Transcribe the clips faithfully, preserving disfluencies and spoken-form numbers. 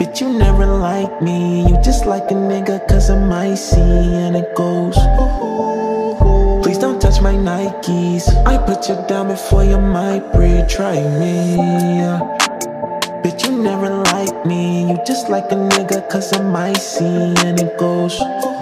Bitch, you never like me. You just like a nigga cause I'm icy. And it goes, please don't touch my Nikes. I put you down before you might breathe. Try me, yeah. Bitch, you never like me. You just like a nigga cause I'm icy. And it goes,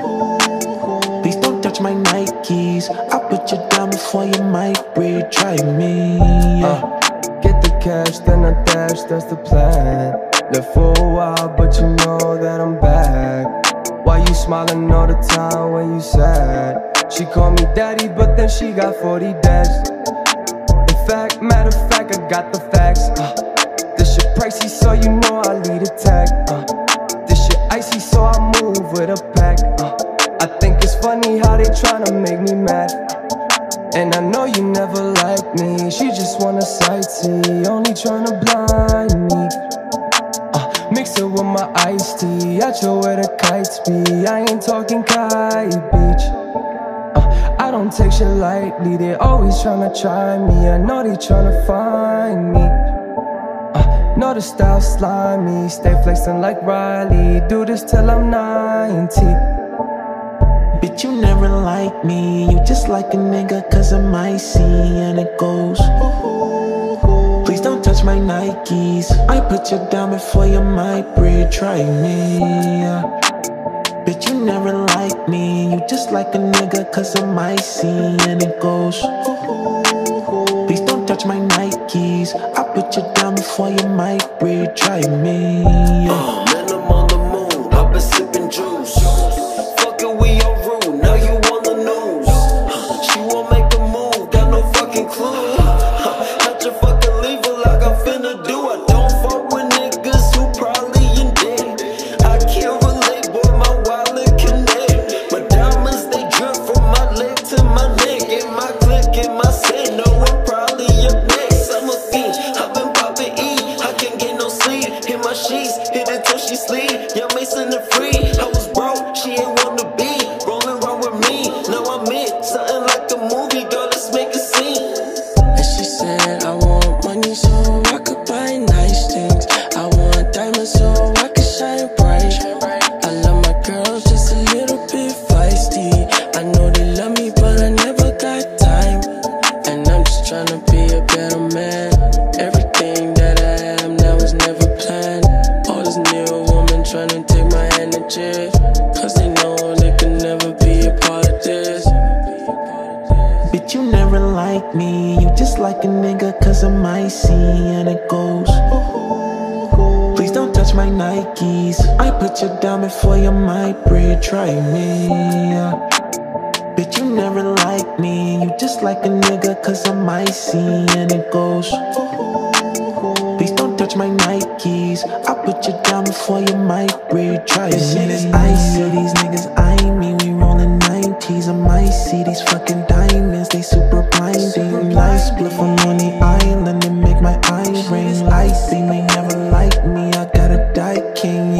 please don't touch my Nikes. I put you down before you might breathe. Try me, yeah. uh, Get the cash, then I dash, that's the plan. Live for a while, but you know that I'm back. Why you smiling all the time when you sad? She call me daddy, but then she got forty dads. In fact, matter of fact, I got the facts. uh, This shit pricey, so you know I lead a tag. uh, This shit icy, so I move with a pack. uh, I think it's funny how they tryna make me mad. And I know you never liked me. She just wanna sightsee, only tryna blind me. uh, Mix it with my iced tea, I chill where the kites be. I ain't talking kite beach. uh, I don't take shit lightly, they always tryna try me. I know they tryna find me. uh, Know the style slimy, stay flexing like Riley. Do this till I'm ninety. Bitch, you never like me. You just like a nigga cause I'm icy. And it goes, please don't touch my Nikes. I put you down before you might breathe. Try me, yeah. Bitch, you never like me. You just like a nigga cause I'm icy. And it goes, please don't touch my Nikes. I put you down before you might breathe. Try me, yeah. Uh, man, I'm on the moon, I've been sipping juice. Fuck it, we on route, now you on the news. Huh, she won't make a move, got no fucking clue. Huh, had to fucking leave her like I'm finna do. I don't fuck with niggas who probably in debt. I can't relate, boy, my wallet connect. My diamonds, they drip from my leg to my neck. In my click, in my set, no one probably up next. I'm a fiend, I've been popping E, I can't get no sleep. Hit my sheets, hit it till she sleep. Young Mason the free, I was broke, she ain't wanna be rolling around with me. Now I'm in something like a movie, girl, let's make a scene. And she said, I want money so I could buy nice things. I want diamonds so I could shine bright. I love my girls just a little bit feisty. I know they love me, but I never got time. And I'm just trying to be a better man. Everything that I am now was never planned. All this new woman trying to take my energy, cause they know they can never be a part of this. Bitch, you never like me. You just like a nigga cause I'm icy. And it goes, please don't touch my Nikes. I put you down before you might breathe. Try me, yeah. Bitch, you never like me. You just like a nigga cause I'm icy. And it goes, please don't touch my Nikes. I put you down before you might breathe. Try this me, shit is icy. These niggas eye me. We rollin' nineties. I'm icy. These fucking diamonds, they super blinding. Nice spliff on the island and make my eye ring. Icy, may never like me. I got a die king.